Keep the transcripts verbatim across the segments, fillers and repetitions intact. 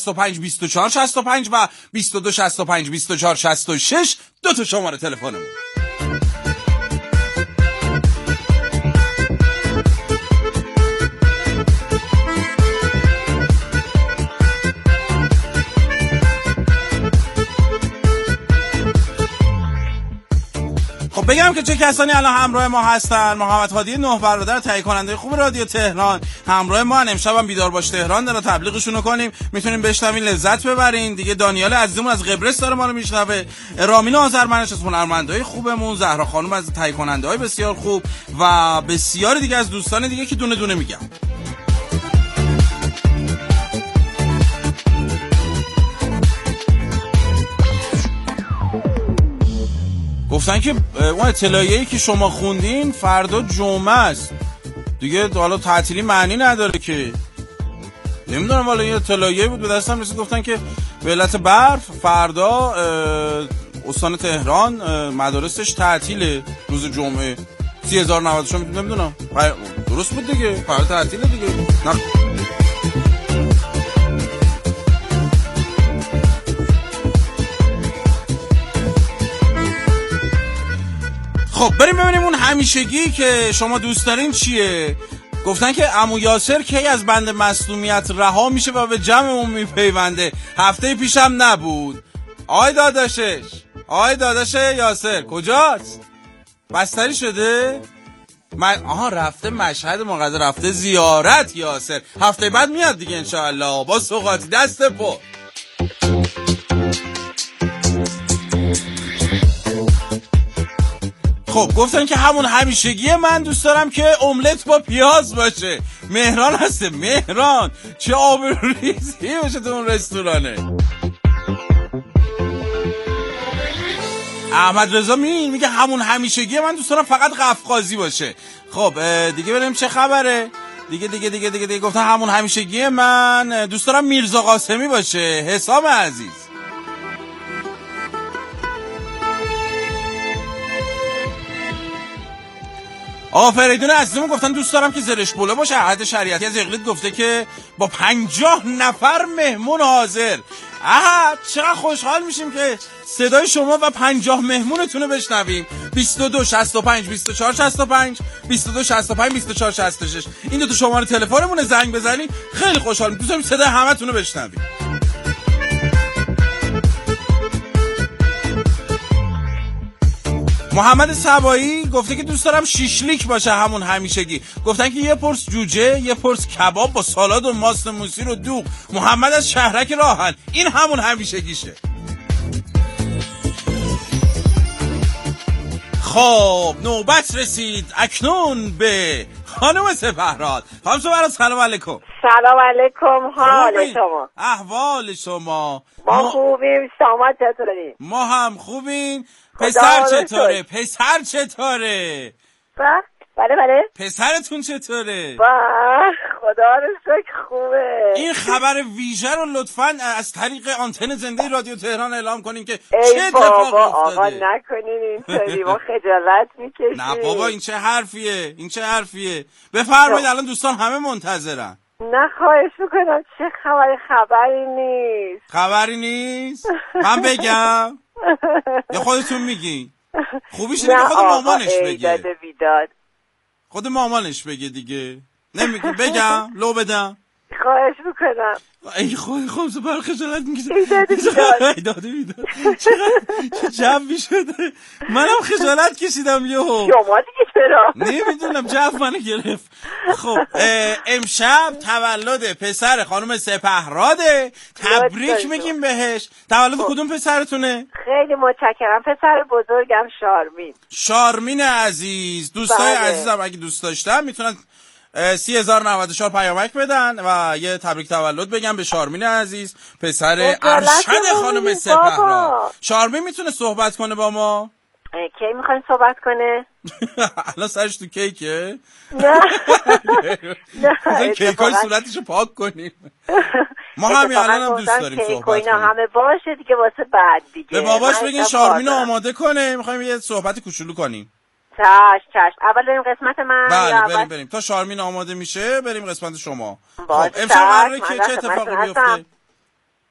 و پنج بیست و چهار شصت و پنج و بیست و دو شصت و پنج بیست و چهار شصت و شش دو تا شماره تلفنمون. خب بگم که چه کسانی الان همراه ما هستن. محمد هادی نه برادر، تهیه کننده خوب رادیو تهران، همراه ما. امشب هم بیدار باش تهران داره، تبلیغشون رو کنیم، میتونیم بشنوین لذت ببرین دیگه. دانیال عزیزمون از قبرس داره ما رو میشنوه، رامین آذرمنش از هنرمندای خوبمون، زهرا خانم از تهیه کننده‌های بسیار خوب و بسیاری دیگه از دوستان دیگه که دونه دونه میگم. گفتن که اون اطلاعیه‌ای که شما خوندین فردا جمعه است دیگه، حالا تعطیلی معنی نداره که. نمیدونم والا یه اطلاعیه بود به دستم رسید، گفتن که به علت برف فردا استان تهران مدارسش تعطیله روز جمعه. سی هزار و نود و شش نمیدونم درست بود دیگه، فردا تعطیله دیگه. نه خب بریم ببینیم اون همیشگی که شما دوست دارین چیه. گفتن که عمو یاسر کی از بند مصدومیت رها میشه و به جمعمون میپیونده. هفته پیشم نبود. آی داداشش، آی داداش یاسر کجاست؟ بستری شده؟ من آها رفته مشهد مقدر، رفته زیارت یاسر. هفته بعد میاد دیگه انشاءالله با سوغاتی دست پر. خب گفتن که همون همیشگی من دوست دارم که املت با پیاز باشه. مهران هسته. مهران چه آبروریزی باشه تو اون رستورانه. احمد رضا می میگه همون همیشگی من دوست دارم فقط قفقازی باشه. خب دیگه بریم چه خبره دیگه دیگه دیگه دیگه, دیگه. گفتن همون همیشگی من دوست دارم میرزا قاسمی باشه. حسام عزیز آقا فریدون عزیزمون گفتن دوست دارم که زرش بوله باشه. عهد شریعتی از اقلید گفته که با پنجاه نفر مهمون حاضر. آها چقدر خوشحال میشیم که صدای شما و پنجاه مهمونتون رو بشنویم. بیست و دو شصت و پنج بیست و چهار شصت و پنج بیست و دو شصت و پنج بیست و چهار شصت و شش این دو تا شماره تلفنمون، زنگ بزنید. خیلی خوشحال میشیم، دوست داریم صدای همتون رو بشنویم. محمد سبایی گفته که دوست دارم شیشلیک باشه همون همیشگی. گفتن که یه پرس جوجه، یه پرس کباب با سالاد و ماست موسی رو دوغ. محمد از شهرک راهن. این همون همیشگیشه. خب نوبت رسید اکنون به خانم سپهراد. خانم سپهراد سلام علیکم. سلام علیکم. حال شما؟ احوال شما؟ ما, ما خوبیم. شما چطورین؟ ما هم خوبیم. پسر چطوره؟ پسر چطوره؟ بله بله. پسرتون چطوره؟ با خدا رو شکر خوبه. این خبر ویژه رو لطفاً از طریق آنتن زنده رادیو تهران اعلام کنین که چه اتفاقی افتاده. آقا نکنین اینطوری، ما خجالت میکشیم. نه بابا این چه حرفیه؟ این چه حرفیه؟ بفرمایید الان دوستان همه منتظرن. نه خواهش میکنم. چه خبری؟ خبری نیست. خبری نیست؟ من بگم؟ یا خودتون میگی؟ خوبیش اینه که خود مامانش بگه. بیداد. خود مامانش بگه دیگه. نمیگی بگم؟ لو بدم؟ خواهش میکنم. ای خواهی خواهم سپر خجالت میکشم. ایداده بیداد. ایداده بیداد. چه جوی شده. منم خجالت کشیدم یهو. شما دیگه چرا؟ نمیدونم جو منو گرفت. خب امشب تولد پسر خانم سپهراده. تبریک میگیم بهش. تولد کدوم پسرتونه؟ خیلی متشکرم. پسر بزرگم شارمین. شارمین عزیز. دوستای عزیزم اگه دوست داشتن میتونن سی هزار و نود و چهار پیامک بدن و یه تبریک تولد بگم به شارمین عزیز، پسر ارشد خانم سپهراد. شارمین میتونه صحبت کنه با ما؟ کی میخواین صحبت کنه؟ الان سرش تو کیکه؟ نه نه کیکای صورتشو پاک کنیم. ما همین الان هم دوست داریم صحبت کنیم. اینا همه باشه دیگه واسه بعد دیگه. به باباش بگین شارمین آماده کنه، میخوایم یه صحبت کوچولو کنیم. چش چش. اول بریم قسمت من. بله بریم بریم تا شارمین آماده میشه بریم قسمت شما. خب امشب قراره که چه اتفاقی بیفته؟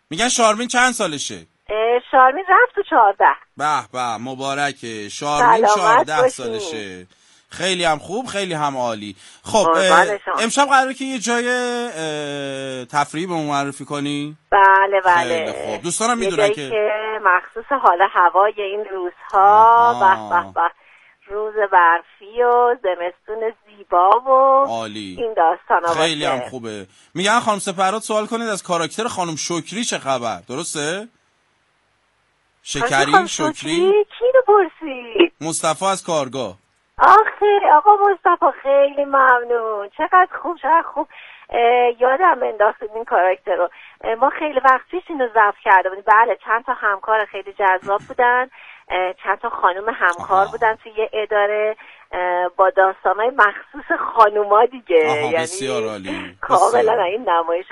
میگن شارمین چند سالشه؟ شارمین رفت تو چهارده. به به مبارکه. شارمین چهارده سالشه. خیلی هم خوب، خیلی هم عالی. خب امشب قراره که یه جای تفریحی به معرفی کنی؟ بله بله. خیلی خوب. دوستانم میدونن که... که مخصوص حال هوای این روزها به به به روز برفی و زمستون زیبا و عالی. این داستانا خیلی هم خوبه. میگن خانم سپهرات سوال کنید از کاراکتر خانم شکری چه خبر؟ درسته؟ شکری شکری کی رو پرسید؟ مصطفی از کارگاه. آخه آقا مصطفی خیلی ممنون، چقدر خوب چقدر خوب یادم انداختید این کاراکتر رو. ما خیلی وقت پیش اینو ضبط کرده بودیم. بله چند تا همکار خیلی جذاب بودن، چند تا خانم همکار آها. بودن توی یه اداره با داستانای مخصوص خانوما دیگه. آها بسیار عالی. کاملا این نمایش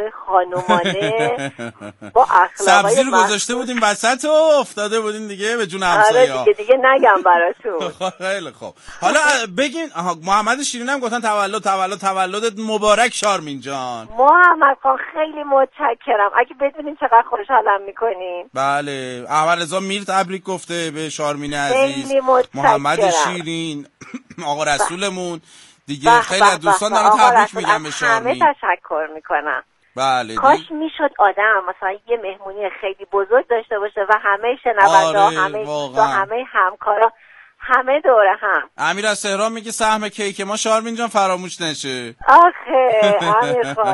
خانومانه با اخلاقای سبزی رو گذاشته بودیم وسط و افتاده بودیم دیگه به جون همسایه‌ها. آره دیگه دیگه نگم براتون. خیلی خوب. حالا بگین محمد شیرین هم گفتن تولد تولد تولدت مبارک شارمین جان. محمد خان خیلی متشکرم. اگه بدونین چقدر خوشحالم میکنین. بله احمد رضا میر تبریک گفته به شارمین عزیز. محمد شیرین آقا رسولمون دیگه خیلی از دوستان دارن تبریک میگن به شارمین. همه تشکر میکنم. بله کاش میشد آدم مثلا یه مهمونی خیلی بزرگ داشته باشه و همه شنونده ها همه دوستا همه همکارا همه دوره هم. امیر از تهران میگه سهم کیک ما شارمین جان فراموش نشه. آخه امیر خان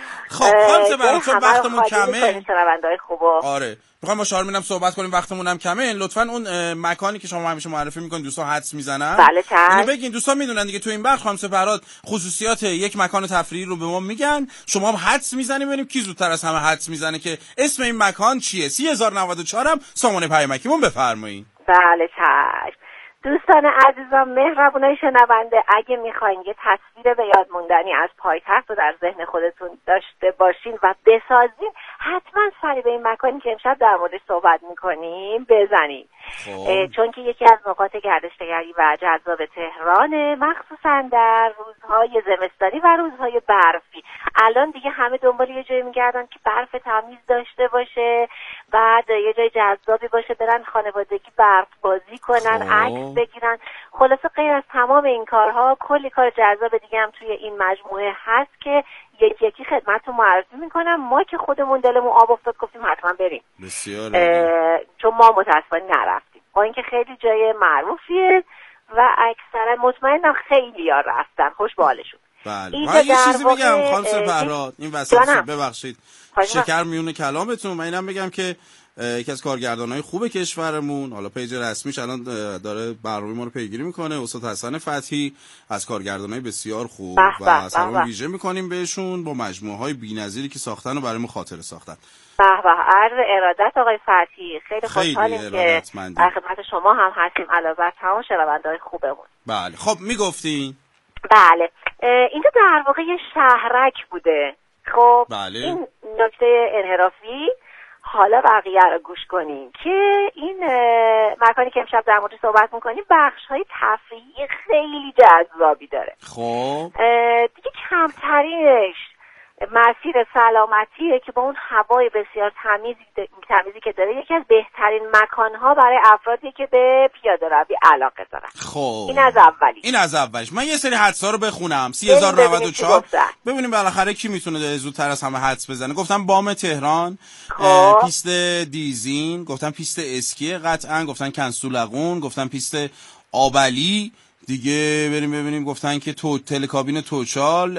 خب خانم برای چون وقتمون کمه شنونده‌های خوبو. آره میخوام با شارمین هم صحبت کنیم، وقتمون هم کمه. لطفاً اون مکانی که شما همیشه معرفی میکنید دوستان حدس میزنن. بله چشم. اینو بگین دوستان میدونن دیگه. تو این بخش خانم سپهرات خصوصیات یک مکان تفریحی رو به ما میگن، شما هم حدس میزنید ببینیم کی زودتر از همه حدس میزنه که اسم این مکان چیه. سه هزار و نود و چهار هم سامانه پیامکیمون بفرمایید. بله چشم. دوستان عزیزم مهربونای شنونده، اگه میخواین یه تصویر به یاد موندنی از پایتخت رو در ذهن خودتون داشته باشین و بسازین، حتما سری به این مکانی که امشب در موردش صحبت میکنیم بزنین. چون که یکی از نقاط گردشگری و جذاب تهرانه، مخصوصا در روزهای زمستانی و روزهای برفی. الان دیگه همه دنبال یه جایی میگردن که برف تمیز داشته باشه، بعد یه جای جذابی باشه برن خانوادگی برف بازی کنن، عکس بگیرن. خلاصه غیر از تمام این کارها کلی کار جذاب دیگه هم توی این مجموعه هست که یکی یکی خدمتتون معرفی میکنم. ما که خودمون دلمون آب افتاد گفتیم حتما بریم. بسیار چون ما متاسفانه نرفتیم، با اینکه خیلی جای معروفیه و اکثرا مطمئنم خیلی ها رفتن، خوش به حالشون. بله من یه چیزی بگم خانم سپهرات این وسط ببخشید شکر میونه کلامتون. من اینم بگم که یکی از کارگردانای خوب کشورمون، حالا پیج رسمیش الان داره برنامه ما رو پیگیری میکنه، استاد حسن فتحی، از کارگردانای بسیار خوب و از همون ویژه میکنیم بهشون با مجموعه های بی‌نظیری که ساختن و برای ما خاطره ساختن. به به عرض ارادت آقای فتحی، خیلی خوشحالیم که در خدمت شما هم هستیم علاوه بر تمام شنونده‌های خوبمون. بله خب میگفتین؟ بله اینجا در واقع یه شهرک بوده. خب بله. این نکته انحرافی حالا بقیه رو گوش کنیم که این مکانی که امشب در موردش صحبت میکنیم بخش های تفریحی خیلی جذابی داره. خب دیگه کمترینش مسیر سلامتیه که با اون هوای بسیار تمیزی تمیزی که داره یکی از بهترین مکانها برای افرادی که به پیاده روی علاقه دارن. خب این از اولی. این از اولیش. من یه سری حدس‌ها رو بخونم. سه هزار و نود و چهار ببینیم بالاخره کی میتونه زودتر از همه حدس بزنه. گفتم بام تهران، خب. پیست دیزین، گفتم پیست اسکی قطعا، گفتن کنسولقون، گفتن پیست آبلی دیگه. بریم ببینیم گفتن که تو تلکابین توچال،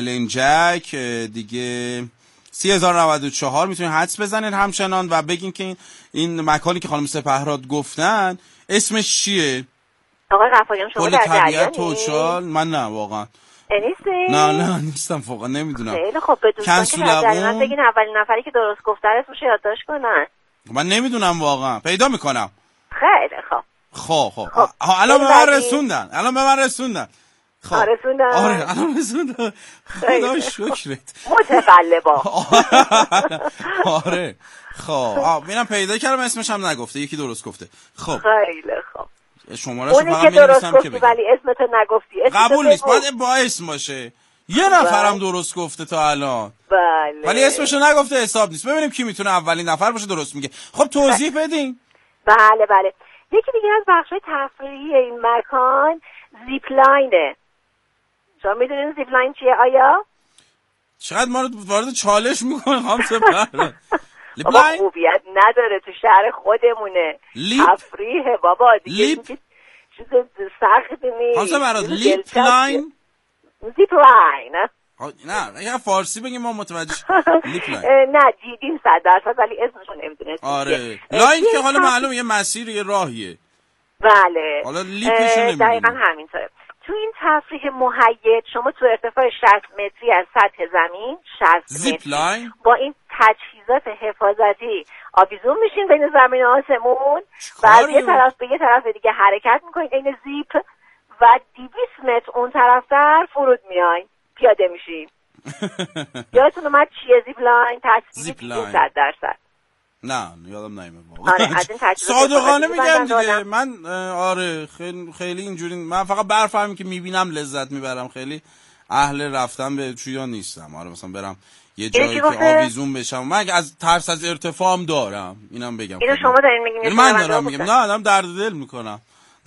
ولنجک دیگه. سه هزار و نود و چهار میتونین حدس بزنین همچنان و بگین که این مکانی که خانم سپهرات گفتن اسمش چیه. آقای غفاریان شما در جریانی؟ توچال من نه واقعا نیستی؟ نه نه نیستم واقعا نمیدونم. خیلی خب به دوستان که در جریان بگین اولین نفری که درست گفته اسمش یادداشت کنن. من نمیدونم واقعا، پیدا میکنم. خیلی خب خب خب, خب. الان به من رسوندن الان به من رسوندن خب رسوندن آره الان رسوندن. خدا شکرت متقلبا. آره خب میرم پیدا کردم اسمش هم نگفته، یکی درست گفته. خب خیلی خب شماره‌شو فقط می‌نویسم که ولی اسمت نگفتی. قبول نیست، باید با اسم باشه. یه نفرم درست گفته تا الان. بله. ولی اسمشو نگفته، حساب نیست. ببینیم کی میتونه اولین نفر باشه درست میگه. خب توضیح بدین. بله بله. یکی دیگه از بخش‌های تفریحی این مکان زیپلاینه. شما میدونین زیپلاین چیه آیا؟ چقدر ما رو وارد چالش میکنه خانم سپهر. بابا خوبیت نداره، تو شهر خودمونه. لیپ؟ تفریحه بابا دیگه. لیپ؟ چیز سخت نیست. خانم سپهر لیپ لاین؟ زیپلاین. نه یه فارسی بگیم ما متوجه. لیپ لاین. نه دیدیم صد درصد ولی اسمشو نمیدونست. آره لاین که حالا معلومه یه مسیر یه راهیه. بله. حالا لیپشو نمیدونیم. دقیقاً همینطوره. تو این تفریح مهیج شما تو ارتفاع شصت متری از سطح زمین، شصت متری با این تجهیزات حفاظتی آویزون میشین بین زمین و آسمون و از یه طرف به یه طرف دیگه حرکت میکنین عین زیپ و دویست متر اون طرفتر فرود میاین، پیاده میشین. یادتون اومد چیه زیپ لاین؟ تصویری صد درصد. نه یادم نمیاد واقعا. آره از این صادقانه میگم دیگه. من آره خیلی خیلی اینجوری، من فقط برفرمی که میبینم لذت میبرم، خیلی اهل رفتن به چویا نیستم. آره مثلا برم یه جایی که آویزون بشم، من از ترس از ارتفاعم دارم، اینم بگم. اینو شما دارین میگین؟ من دارم میگم نه آدم درد دل میکنم.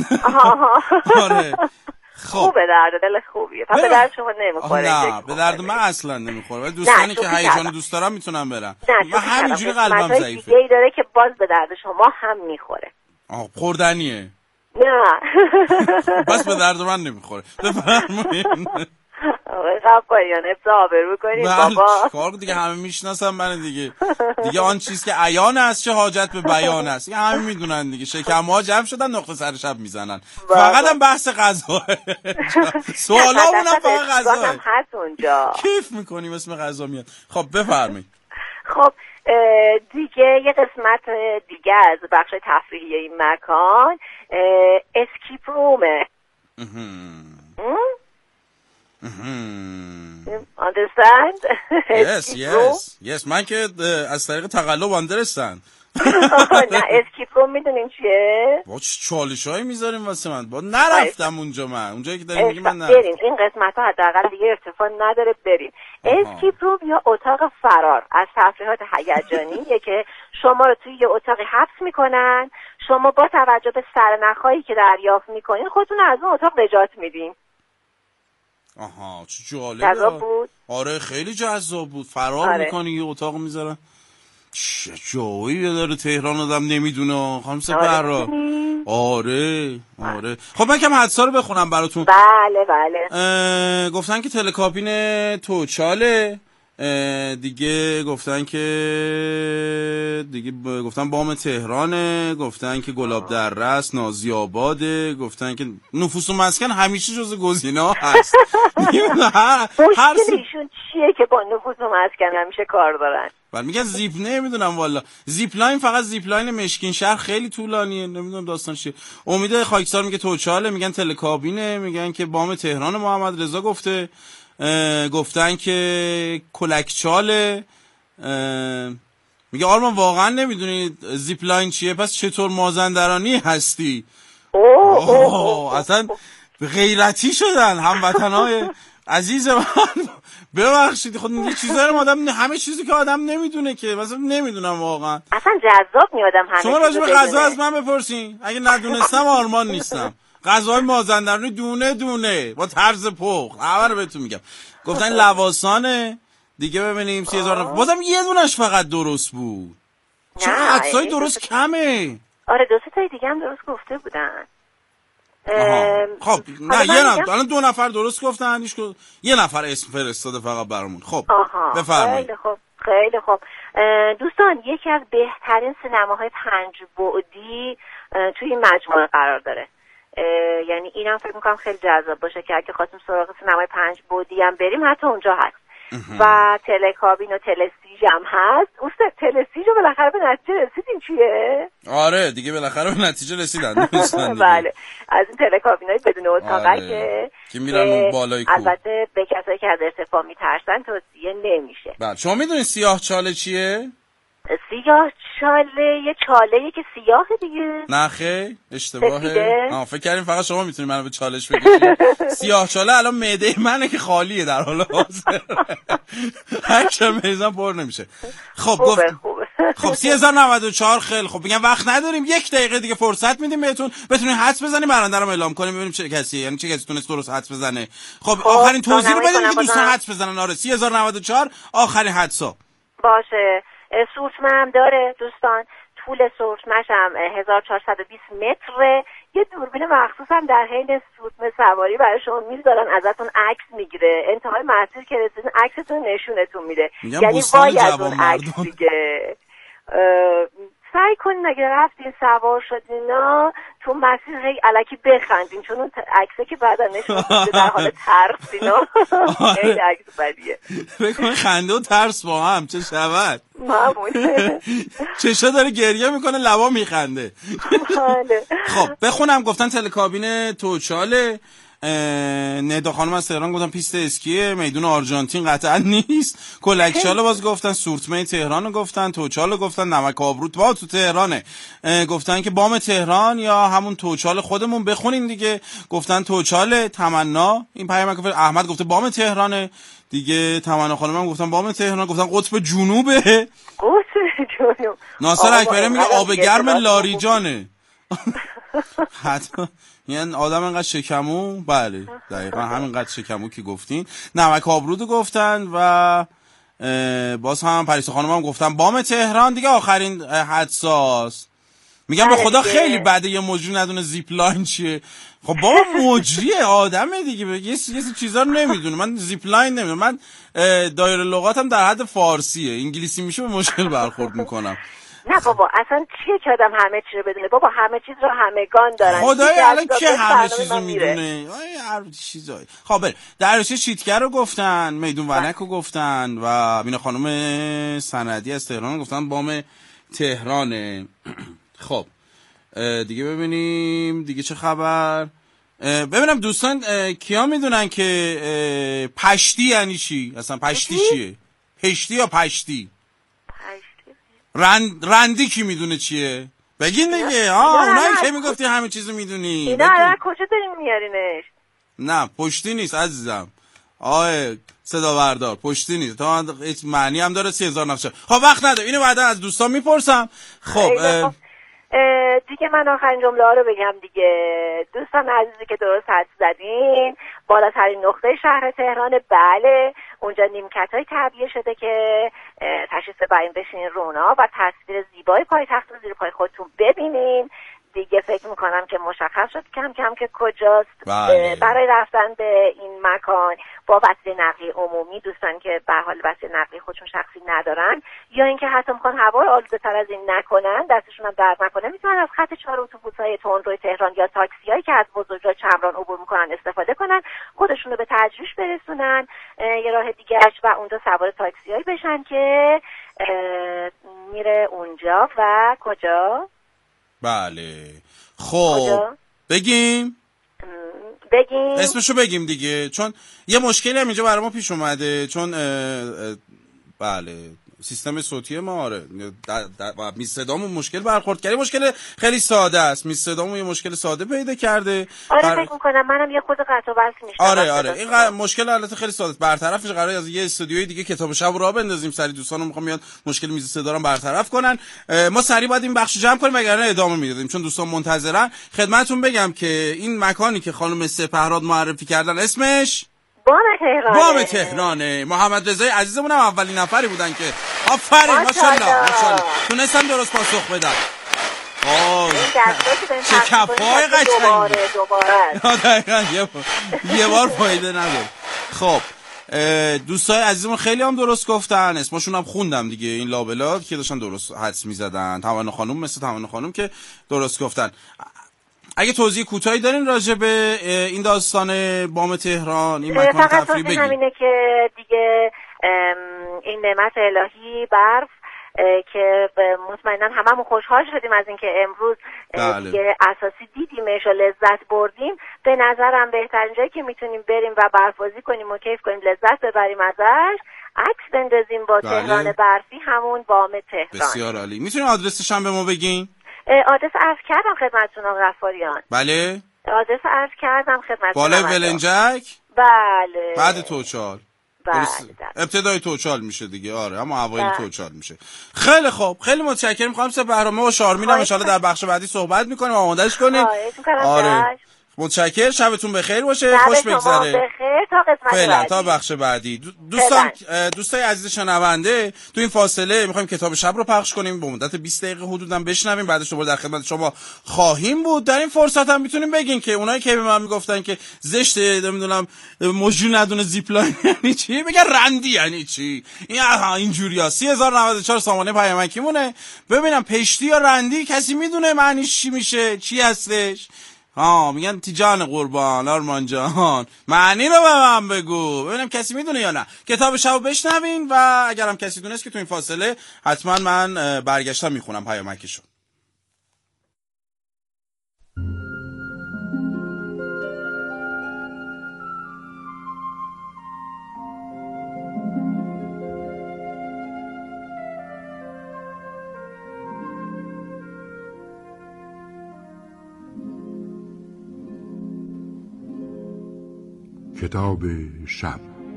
آره خوبه درد دل خوبیه. تا به درد شما نمیخوره؟ نه به درد من اصلا نمیخوره. ولی دوستانی که هیجان دوست دارم میتونم برم. من همینجوری قلبم ضعیفه. دیگه ای داره که باز به درد شما هم میخوره. آه خوردنیه؟ نه بس به درد من نمیخوره. بفرمایید. آقای غفاریان ابزا آبرو کنید بابا. کار دیگه همه میشناسن من دیگه. دیگه آن چیز که عیان است چه حاجت به بیان است. دیگه همه میدونن دیگه. شکم‌ها جمع شدن نقطه سر شب میزنن. فقط هم بحث غذا. سوالامون هم فقط غذا هست اونجا. کیف میکنیم اسم غذا میاد. خب بفرمایید. خب دیگه یه قسمت دیگه از بخش تفریحی این مکان اسکیپ رومه. understand? yes yes yes من که از طریق تقلب understand. نه اسکیپ روم میدونین چیه؟ با چه چالش هایی میذاریم واسه من؟ با نرفتم اونجا، من اونجایی که داریم میگیم من نرفتم. بریم این قسمت ها حداقل دیگه ارتفاع نداره بریم. اسکیپ روم یا اتاق فرار از تفریحات هیجانیه که شما رو توی یه اتاقی حبس میکنن، شما با توجه به سرنخایی که دریافت میکنین خودتون از اون اتاق نجات میدین. آها چه جالب. جذاب بود؟ آره خیلی جذاب بود. فرار آره. میکنی یه اتاق میذارن. چه جایی داره تهران آدم نمیدونه خانم سپهر. آره آره آره. خب من کم حدسا رو بخونم براتون. بله بله. گفتن که تلکابین توچاله، دیگه گفتن که دیگه گفتن بام تهرانه، گفتن که گلاب دره است، نازی آباده، گفتن که نفوس و مسکن همیشه جز گزینه‌ها هست. هر ایشون چیه که با نفوس و مسکن همیشه کار دارن؟ بعد میگن زیپ نمیدونم والا. زیپ لاین فقط زیپ لاین مشکین شهر خیلی طولانیه، نمیدونم داستان چیه. امید خاکسار میگه توچاله، میگن تلکابینه، میگن که بام تهران محمد رضا گفته، گفتن که کلکچاله. میگه آرمان واقعا نمیدونی زیپ لاین چیه، پس چطور مازندرانی هستی؟ اوه, اوه اصلا غیرتی شدن هموطنای عزیز من. ببخشید خود میگه چیزایی رو آدم همه چیزی که آدم نمیدونه که مثلا نمیدونم واقعا. اصلا جذاب میادم همه. شما راجع به غذا از من بپرسین، اگه ندونستم آرمان نیستم. غذای مازندرانی دونه دونه با طرز پخت همه رو بهتون میگم. گفتن لواسانه دیگه. ببینیم سی هزار بازم یه دونش فقط درست بود. چون عکسای درست کمه. آره دو سه تا دیگه هم درست گفته بودن. خب نه یه نفر الان دو نفر درست گفتن، هیچ یه نفر اسم فرستاده فقط برامون. خب بفرمایید. خیلی خوب خیلی خوب دوستان، یکی از بهترین سینماهای پنج بعدی توی این مجموعه قرار داره. یعنی اینم فکر میکنم خیلی جذاب باشه که اگه خواستیم سراغ سینمای پنج بعدی هم بریم حتی اونجا هست. و تلکابین و تلسیج هم هست. اوستا تلسیج رو بالاخره به نتیجه رسیدین چیه؟ آره دیگه بالاخره به نتیجه رسیدن. بله از این تلکابینای بدون اتاقه آره. که که میرن اون بالای کوه. البته به کسایی که از ارتفاع میترسن توصیه نمیشه. بله شما میدونید سیاه چاله چیه؟ سیاه چاله، یه چاله که سیاه دیگه. نه خیر اشتباهه. آه فکر کردیم فقط شما میتونید منو به چالش بگیرید. سیاه چاله الان معده منه که خالیه در حال حاضر. هر چه میزنم پر نمیشه. خب گفت خب سی هزار و نود و چهار خیلی خب میگم وقت نداریم، یک دقیقه دیگه فرصت میدیم بهتون بتونید حدس بزنید، برنده رو اعلام کنیم ببینیم چه کسی یعنی چه کسی تونست درست حدس بزنه. خب, خب آخرین توضیح رو بدید که دوستان حدس بزنن. آره سی هزار و نود و چهار آخرین حدسا باشه. سورتمه هم داره دوستان، طول سورتمش هم هزار و چهارصد و بیست متره. یه دوربین مخصوص هم در حین سورتمه سواری برای شما میذارن، ازتون عکس میگیره، انتهای مسیر که رسیدین عکستون نشونتون میده، یعنی وای از اون عکس دیگه. سعی کنین اگه رفتین سوار شدین اینا تو مسیر هی الکی بخندین، چون اون عکسه که بعدا نشون میده در حال ترس اینا خیلی عکس بدیه. فکر کنم خنده و ترس با هم چه شود. معموله. چشا داره گریه میکنه لبا میخنده. خب بخونم. گفتن تلکابین توچاله، ندا خانم از تهران گفتن پیست اسکیه، میدون آرژانتین قطعا نیست، کلکچاله باز گفتن، سورتمه تهران گفتن، توچاله گفتن، نمک آبروت با تو تهرانه گفتن که بام تهران یا همون توچاله خودمون بخونین دیگه. گفتن توچاله. تمنا این پیام که احمد گفته بام تهرانه دیگه. تمنا خانم هم گفتن بام تهران. گفتن قطب جنوبه. قطب جنوب. ناصر اکبری میگه آب گرم لاریجانه. حتی یعنی آدم اینقدر شکمو. بله دقیقا همینقدر شکمو که گفتین. نمک آبرودو گفتن و باز هم پریسا خانم هم گفتن بام تهران دیگه. آخرین حدساست. میگم به خدا خیلی بده یه مجری ندونه زیپ لاین چیه. خب بابا مجریه آدمه دیگه، یه یه چیزا رو نمیدونه. من زیپ لاین نمیدونم. من دایره لغاتم در حد فارسیه، انگلیسی میشه به مشکل برخورد میکنم. نه بابا اصلا چیه که آدم همه چی رو بدونه؟ بابا همه چیز رو همگان دارن. خدای الان که همه چیز رو میدونه. آی هر چیزایی. خب بله دریاچه شیتگر رو گفتن، میدون ونک رو گفتن و مینا خانم سندی از تهران گفتن بام تهرانه. خب دیگه ببینیم دیگه چه خبر. ببینم دوستان کیا میدونن که پشتی یعنی چی؟ اصلا پشتی چیه؟ پشتی یا پشتی؟ رند رندی کی میدونه چیه؟ بگین دیگه. ها اونایی که میگفتی همه چیزو میدونی. اینا الان کجا دارین میارینش؟ نه پشتی نیست عزیزم. آه صدا بردار پشتی نیست. تا هیچ معنی هم داره. سی هزار نقشه. خب وقت نداره اینو بعدا از دوستان میپرسم. خب دیگه من آخرین جمله ها رو بگم دیگه. دوستان عزیزی که درست حدس زدین، بالاترین نقطه شهر تهران. بله اونجا نیمکت‌های تعبیه شده که تشریف ببرین بشین رونا و تصویر زیبای پایتخت رو زیر پای خودتون ببینین. دیگه فکر میکنم که مشخص شد کم کم که کجاست. بله. برای رفتن به این مکان با وسیله نقلیه عمومی، دوستان که به حال وسیله نقلیه خودشون شخصی ندارن یا اینکه حتی میخوان هوا رو آلوده‌تر از این نکنن، دستشون هم درد نکنه، میتونن از خط چهار اتوبوس‌های تندروی تهران یا تاکسی‌هایی که از بزرگراه چمران عبور میکنن استفاده کنن، خودشون رو به تجریش برسونن یه راه دیگه‌اش و اونجا سوار تاکسی‌هایی بشن که میره اونجا و کجا؟ بله خب بگیم بگیم اسمشو بگیم دیگه، چون یه مشکلی هم اینجا برای ما پیش اومده، چون اه اه بله سیستم صوتی ما آره می صدامون مشکل برخورد کرده. مشکل خیلی ساده است. می صدامون یه مشکل ساده پیدا کرده. آره بر... فکر می‌کنم منم یه خود قطع و وصل میشم. آره آره این ق... مشکل البته خیلی ساده است. برطرفش قراره از یه استودیوی دیگه کتاب شب راه بندازیم سری. دوستانم میخوام میاد مشکل میز صدا رو برطرف کنن. ما سری باید این بخش جمع کنیم وگرنه ادامه میدادیم چون دوستان منتظرن. خدمتتون بگم که این مکانی که خانم سپهراد معرفی کردن اسمش بام تهرانه. بام تهرانه. محمد رضای عزیزمون هم اولین نفری بودن که آفرین ماشاءالله ماشاءالله تونستن درست پاسخ بدن. آه چه کفای قشنگی. دوباره دوباره دقیقاً یه بار یه بار فایده نداره. خب دوستای عزیزمون خیلی هم درست گفتن، اسمشون هم خوندم دیگه این لابلا که داشتن درست حدس میزدن. تمنا خانم مثل تمنا خانم که درست گفتن. اگه توضیح کوتاهی دارین راجع به این داستان بام تهران این مکان تفریحی بگید. همینه که دیگه این نعمت الهی برف که مطمئنا هممون خوشحال شدیم از اینکه امروز دیگه اساسی دیدیمش و لذت بردیم. به نظرم بهترین جایی که میتونیم بریم و برف‌بازی کنیم و کیف کنیم، لذت ببریم ازش، عکس بندازیم با بله. تهران برفی، همون بام تهران. بسیار عالی. میتونیم آدرسش هم به ما بگین؟ آدرس عرض کردم خدمتتون آقا غفاریان. بله. آدرس عرض کردم خدمتتون. بالای ولنجک؟ بله. بعد توچال. بله. ابتدای توچال میشه دیگه. آره، اما اوایل توچال میشه. خیلی خوب، خیلی متشکرم. خانم سپهرامه و شارمین هم ان شاءالله در بخش بعدی صحبت میکنیم، آمادهش کنین. آره. متشکرم. شبتون بخیر باشه، خوش بگذره. بخیر تا قسمت بعدی. تا بخش بعدی. دوستان دوستای عزیز شنونده، تو این فاصله میخوایم کتاب شب رو پخش کنیم، به مدت بیست دقیقه حدوداً بشنویم، بعدش دوباره در خدمت شما خواهیم بود. در این فرصت هم میتونیم بگین که اونایی که به من میگفتن که زشته نمیدونم مجری ندونه زیپلاین یعنی چی، بگن رندی یعنی چی. این اینجوریه. سه هزار و نود و چهار سامانه پیامکیمونه. ببینم پشتی یا رندی کسی میدونه معنیش چی میشه، چی هستش؟ ها میگن تیجان قربان آرمان جان، معنی رو به من بگو ببینم کسی میدونه یا نه. کتاب شبو بشنوین و اگرم کسی دونست که تو این فاصله حتما من برگشتم میخونم پیامکشو. کتاب شب.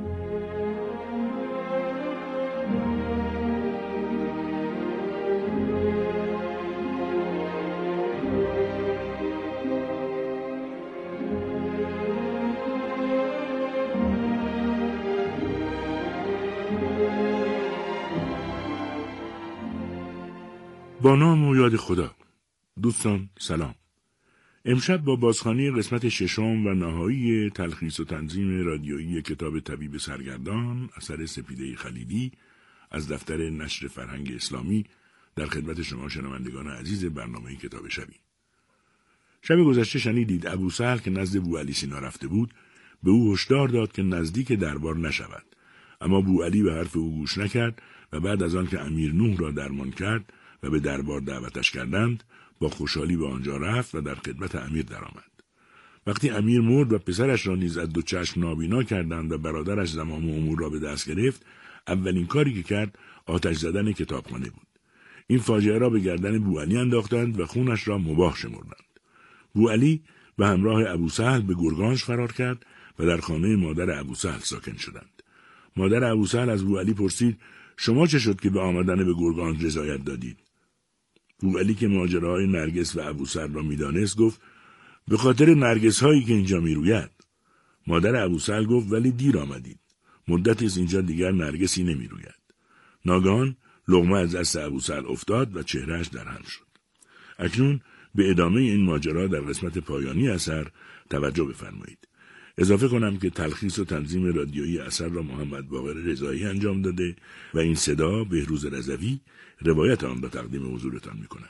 با نام و یاد خدا. دوستان سلام. امشب با بازخوانی قسمت ششم و نهایی تلخیص و تنظیم رادیویی کتاب طبیب سرگردان اثر سپیده خلیلی از دفتر نشر فرهنگ اسلامی در خدمت شما شنوندگان عزیز برنامه کتاب شبی. شب گذشته شنیدید ابوسهل که نزد بوعلی سینا رفته بود به او هشدار داد که نزدیک دربار نشود، اما بوعلی به حرف او گوش نکرد و بعد از آن که امیر نوح را درمان کرد و به دربار دعوتش کردند با خوشحالی به آنجا رفت و در خدمت امیر درآمد. وقتی امیر مرد و پسرش را نیز از دو چشم نابینا کردند و برادرش زمام امور را به دست گرفت، اولین کاری که کرد آتش زدن کتابخانه بود. این فاجعه را به گردن بوعلی انداختند و خونش را مباح شمردند. بوعلی به همراه ابوسهل به گرگانج فرار کرد و در خانه مادر ابوسهل ساکن شدند. مادر ابوسهل از بوعلی پرسید شما چه شد که به آمدن به گرگانج رضایت دادید؟ بوعلی که ماجراهای نرگس و ابوسهل را میدانست گفت به خاطر نرگس هایی که اینجا میروید. مادر ابوسهل گفت ولی دیر آمدید. مدتی است اینجا دیگر نرگسی نمیروید. ناگهان لقمه از دست ابوسهل افتاد و چهرهش درهم شد. اکنون به ادامه این ماجرا در قسمت پایانی اثر توجه بفرمایید. اضافه کنم که تلخیص و تنظیم رادیویی اثر را محمد باقر رضایی انجام داده و این صدا بهروز رضوی روایت آن را تقدیم حضورتان می‌کند.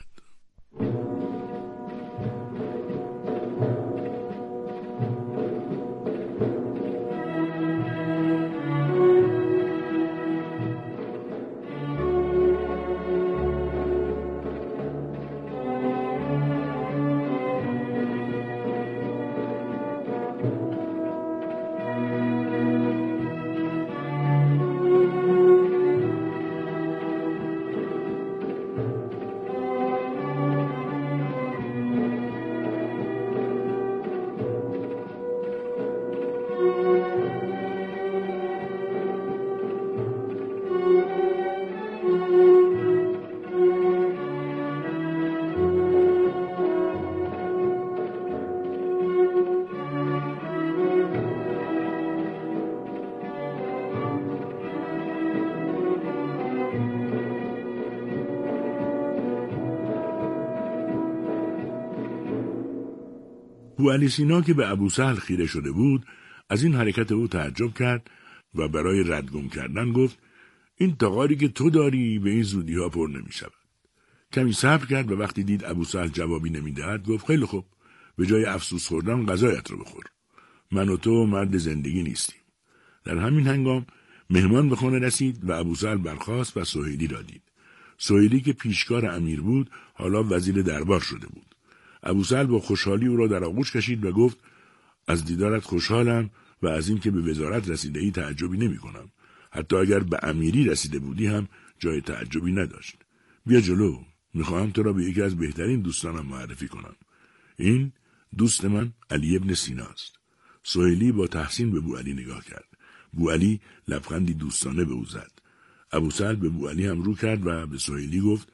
بوعلی سینا که به ابوسهل خیره شده بود از این حرکت او تعجب کرد و برای ردگم کردن گفت این تغاری که تو داری به این زودی ها پر نمی شود. کمی صبر کرد و وقتی دید ابوسهل جوابی نمی دهد گفت خیلی خوب، به جای افسوس خوردن غذایت رو بخور. من و تو مرد زندگی نیستیم. در همین هنگام مهمان به خانه رسید و ابوسهل برخاست و سهیلی را دید. سهیلی که پیشکار امیر بود حالا وزیر دربار شده بود. ابوسهل با خوشحالی او را در آغوش کشید و گفت از دیدارت خوشحالم و از این که به وزارت رسیده ای تعجبی نمی کنم. حتی اگر به امیری رسیده بودی هم جای تعجبی نداشت. بیا جلو، میخواهم تو را به یکی از بهترین دوستانم معرفی کنم. این دوست من علی ابن سینا است. سهیلی با تحسین به بوعلی نگاه کرد. بوعلی لبخندی دوستانه به او زد. ابوسهل به بوعلی هم رو کرد و به سهیلی گفت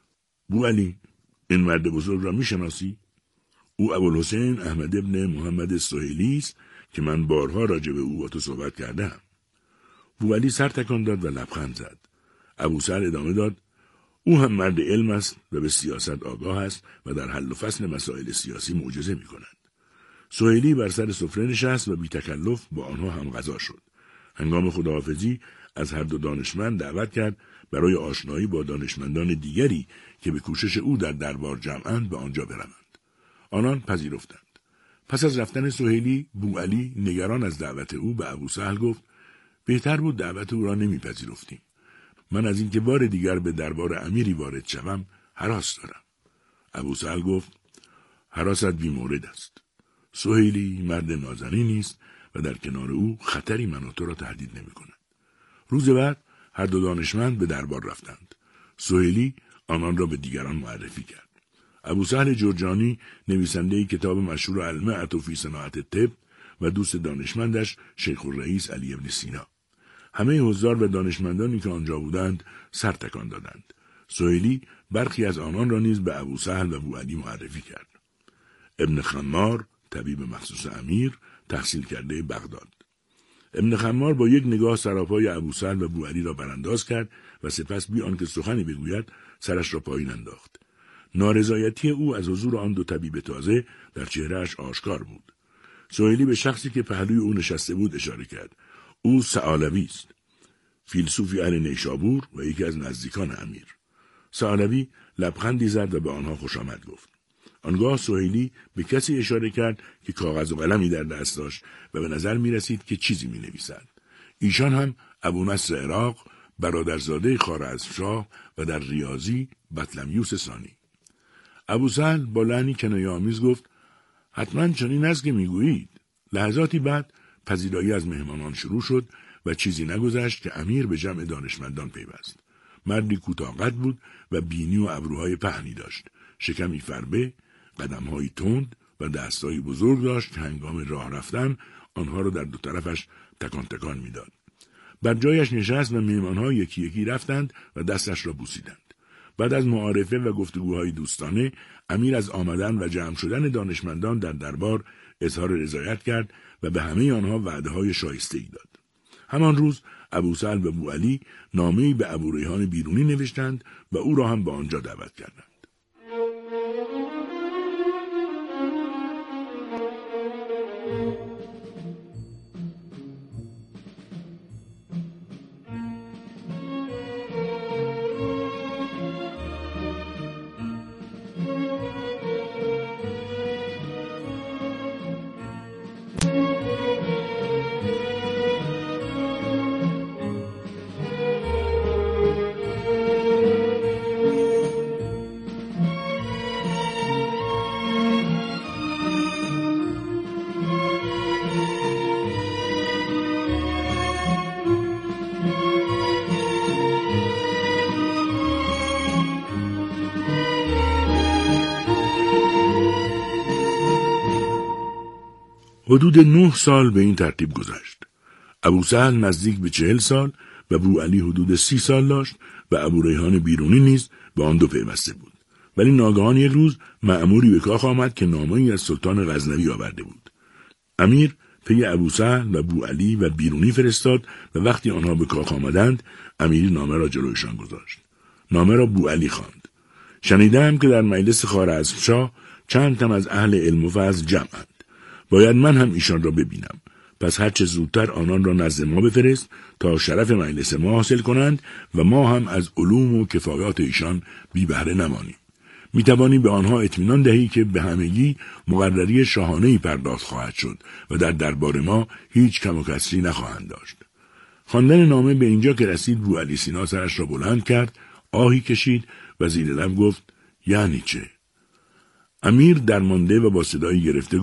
بوعلی، این مرد بزرگ را میشناسی؟ او ابوالحسین احمد ابن محمد سهیلی است که من بارها راجع به او با تو صحبت کردم. بوعلی سر تکان داد و لبخند زد. ابوسهل ادامه داد او هم مرد علم است و به سیاست آگاه است و در حل و فصل مسائل سیاسی معجزه می کند. سهیلی بر سر سفره نشست و بی تکلف با آنها هم غذا شد. هنگام خداحافظی از هر دو دانشمند دعوت کرد برای آشنایی با دانشمندان دیگری که به کوشش او در دربار جمعند به آنجا بروند. آنان پذیرفتند. پس از رفتن سهیلی، بوعلی نگران از دعوت او به ابوسهل گفت بهتر بود دعوت او را نمیپذیرفتیم. من از اینکه بار دیگر به دربار امیری وارد شوم هراس دارم. ابوسهل گفت هراست بی‌مورد است. سهیلی مرد نازنینی است و در کنار او خطری من و تو را تهدید نمی کند. روز بعد هر دو دانشمند به دربار رفتند. سهیلی آنان را به دیگران معرفی کرد. ابوسهل جرجانی نویسنده کتاب مشهور المعة فی صناعة الطب و دوست دانشمندش شیخ الرئیس علی ابن سینا. همه حضار و دانشمندانی که آنجا بودند سر تکان دادند. سهیلی برخی از آنان را نیز به ابوسهل و بوعلی معرفی کرد. ابن خمار، طبیب مخصوص امیر، تحصیل کرده بغداد. ابن خمار با یک نگاه سراپای ابوسهل و بوعلی را برانداز کرد و سپس بی آنکه سخنی بگوید سرش را پایین انداخت. نارضایتی او از حضور آن دو طبیب تازه در چهرهش آشکار بود. سهیلی به شخصی که پهلوی او نشسته بود اشاره کرد. او ثعلبی است، فیلسوفی اهل نیشابور و یکی از نزدیکان امیر. ثعلبی لبخندی زد و به آنها خوش آمد گفت. آنگاه سهیلی به کسی اشاره کرد که کاغذ و قلمی در دست داشت و به نظر می رسید که چیزی می نویسد. ایشان هم ابو نصر عراق، برادرزاده خوارزمشاه و در ریاضی بطلمیوس ثانی. ابوسهل با لحنی کنایه‌آمیز گفت حتما چنین است که میگویید. لحظاتی بعد پذیرایی از مهمانان شروع شد و چیزی نگذشت که امیر به جمع دانشمندان پیوست. مردی کوتاه قد بود و بینی و ابروهای پهنی داشت. شکمی فربه، قدم‌هایی تند و دست‌هایی بزرگ داشت که هنگام راه رفتن آنها را در دو طرفش تکان تکان می‌داد. بر جایش نشست و مهمان‌ها یکی یکی رفتند و دستش را بوسیدند. بعد از معارفه و گفتگوهای دوستانه، امیر از آمدن و جمع شدن دانشمندان در دربار اظهار رضایت کرد و به همه آنها وعده‌های شایسته‌ای داد. همان روز ابوسهل و بوعلی نامه‌ای به ابوریحان بیرونی نوشتند و او را هم به آنجا دعوت کردند. حدود نه سال به این ترتیب گذشت. ابوسهل نزدیک به چهل سال و بوعلی حدود سی سال داشت و ابوریحان بیرونی نیز به آن دو پیوسته بود. ولی ناگهان یک روز مأموری به کاخ آمد که نامه‌ای از سلطان غزنوی آورده بود. امیر پی ابوسهل و بوعلی و بیرونی فرستاد و وقتی آنها به کاخ آمدند امیر نامه را جلویشان گذاشت. نامه را بوعلی خواند. شنیدم که در مجلس خوارزمشاه چند تن از اهل علم و فضل جمعند. باید من هم ایشان را ببینم. پس هر چه زودتر آنان را نزد ما بفرست تا شرف مجلس ما حاصل کنند و ما هم از علوم و کفایات ایشان بی بهره نمانیم. می توانی به آنها اطمینان دهی که به همگی مقرری شاهانه‌ای پرداخت خواهد شد و در دربار ما هیچ کم و کسری نخواهند داشت. خواندن نامه به اینجا که رسید بوعلی سینا سرش را بلند کرد، آهی کشید و زیر لب گفت: یعنی چه؟ امیر درمانده و با صدایی گرفته